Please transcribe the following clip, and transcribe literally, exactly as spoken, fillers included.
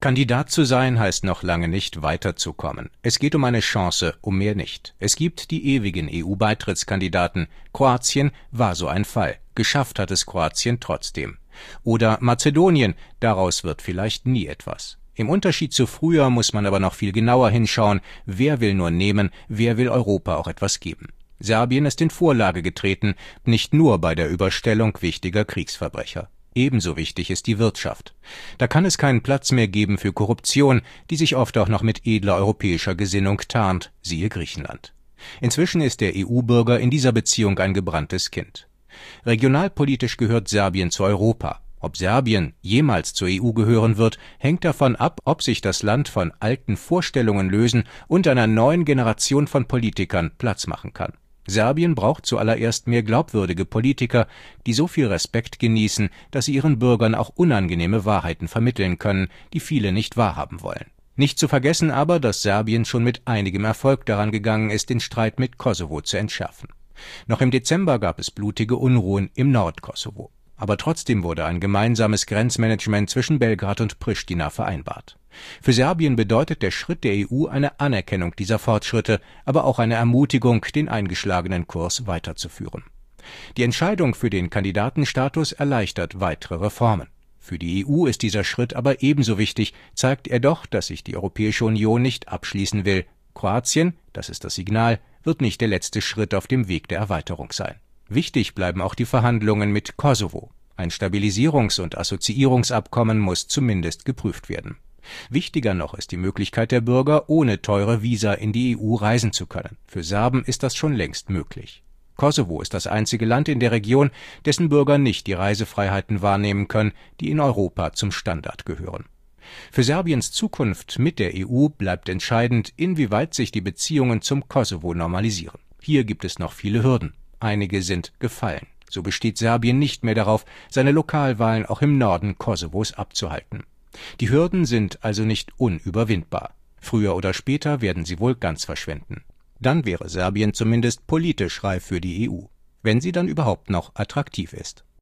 Kandidat zu sein heißt noch lange nicht weiterzukommen. Es geht um eine Chance, um mehr nicht. Es gibt die ewigen E U-Beitrittskandidaten. Kroatien war so ein Fall. Geschafft hat es Kroatien trotzdem. Oder Mazedonien, daraus wird vielleicht nie etwas. Im Unterschied zu früher muss man aber noch viel genauer hinschauen, wer will nur nehmen, wer will Europa auch etwas geben. Serbien ist in Vorlage getreten, nicht nur bei der Überstellung wichtiger Kriegsverbrecher. Ebenso wichtig ist die Wirtschaft. Da kann es keinen Platz mehr geben für Korruption, die sich oft auch noch mit edler europäischer Gesinnung tarnt, siehe Griechenland. Inzwischen ist der E U-Bürger in dieser Beziehung ein gebranntes Kind. Regionalpolitisch gehört Serbien zu Europa. Ob Serbien jemals zur E U gehören wird, hängt davon ab, ob sich das Land von alten Vorstellungen lösen und einer neuen Generation von Politikern Platz machen kann. Serbien braucht zuallererst mehr glaubwürdige Politiker, die so viel Respekt genießen, dass sie ihren Bürgern auch unangenehme Wahrheiten vermitteln können, die viele nicht wahrhaben wollen. Nicht zu vergessen aber, dass Serbien schon mit einigem Erfolg daran gegangen ist, den Streit mit Kosovo zu entschärfen. Noch im Dezember gab es blutige Unruhen im Nordkosovo. Aber trotzdem wurde ein gemeinsames Grenzmanagement zwischen Belgrad und Pristina vereinbart. Für Serbien bedeutet der Schritt der E U eine Anerkennung dieser Fortschritte, aber auch eine Ermutigung, den eingeschlagenen Kurs weiterzuführen. Die Entscheidung für den Kandidatenstatus erleichtert weitere Reformen. Für die E U ist dieser Schritt aber ebenso wichtig, zeigt er doch, dass sich die Europäische Union nicht abschließen will. Kroatien, das ist das Signal, wird nicht der letzte Schritt auf dem Weg der Erweiterung sein. Wichtig bleiben auch die Verhandlungen mit Kosovo. Ein Stabilisierungs- und Assoziierungsabkommen muss zumindest geprüft werden. Wichtiger noch ist die Möglichkeit der Bürger, ohne teure Visa in die E U reisen zu können. Für Serben ist das schon längst möglich. Kosovo ist das einzige Land in der Region, dessen Bürger nicht die Reisefreiheiten wahrnehmen können, die in Europa zum Standard gehören. Für Serbiens Zukunft mit der E U bleibt entscheidend, inwieweit sich die Beziehungen zum Kosovo normalisieren. Hier gibt es noch viele Hürden. Einige sind gefallen. So besteht Serbien nicht mehr darauf, seine Lokalwahlen auch im Norden Kosovos abzuhalten. Die Hürden sind also nicht unüberwindbar. Früher oder später werden sie wohl ganz verschwinden. Dann wäre Serbien zumindest politisch reif für die E U, wenn sie dann überhaupt noch attraktiv ist.